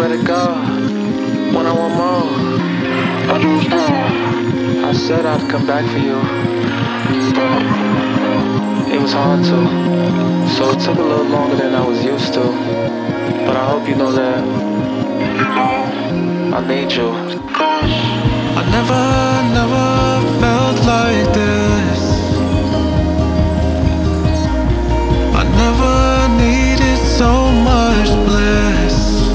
let it go when I want more. I said I'd come back for you, but it was hard to. So it took a little longer than I was used to. But I hope you know that I need you. I never felt like this. I never needed so much bliss.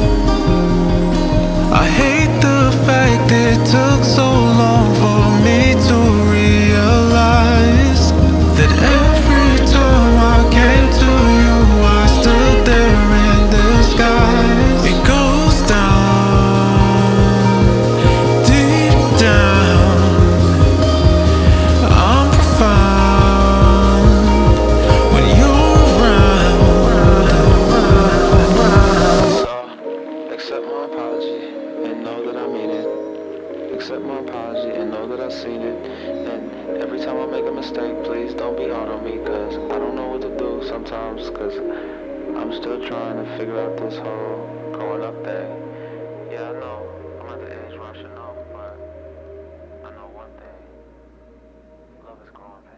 I hate the fact it took so long for me to realize that every time I came to you, I stood there in disguise. It goes down, deep down. I'm profound when you're around. So, accept my apology and know that I mean it. Accept my apology and know that I've seen it. And every time I make a mistake, please don't be hard on me, cause I don't know what to do sometimes, cause I'm still trying to figure out this whole growing up thing. Yeah, I know, I'm at the age where I should know, but I know one thing, love is growing.